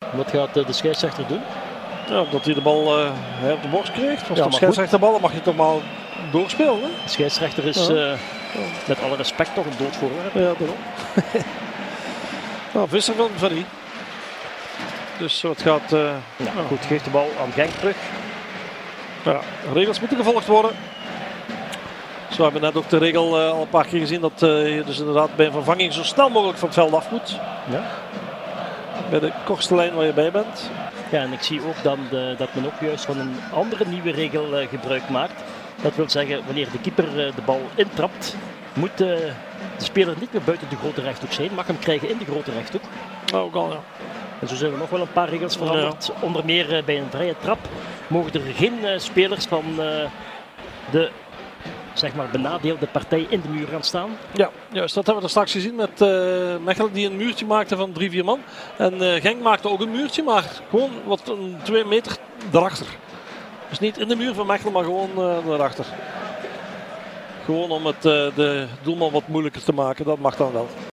Wat gaat de scheidsrechter doen? Ja, omdat hij de bal op de borst kreeg. Was Ja, toch scheidsrechterbal, dan mag je toch maar doorspelen. Hè? De scheidsrechter is met alle respect toch een doodvoorwerp. Ja, daarom. Nou, Visser van Vanny. Dus het gaat... Goed, geeft de bal aan Genk terug. Ja, regels moeten gevolgd worden. Zo hebben we net ook de regel al een paar keer gezien dat je dus inderdaad bij een vervanging zo snel mogelijk van het veld af moet. Ja. Bij de kortste lijn waar je bij bent. Ja, en ik zie ook dan dat men ook juist van een andere nieuwe regel gebruik maakt. Dat wil zeggen, wanneer de keeper de bal intrapt, moet de speler niet meer buiten de grote rechthoek zijn, mag hem krijgen in de grote rechthoek. Nou, ook al, ja. En zo zijn er nog wel een paar regels veranderd. Ja. Onder meer bij een vrije trap mogen er geen spelers van de zeg maar benadeelde partij in de muur gaan staan. Ja, juist, dat hebben we er straks gezien met Mechelen die een muurtje maakte van 3-4 man. En Genk maakte ook een muurtje, maar gewoon wat 2 meter daarachter. Dus niet in de muur van Mechelen, maar gewoon daarachter. Gewoon om het de doelman wat moeilijker te maken, dat mag dan wel.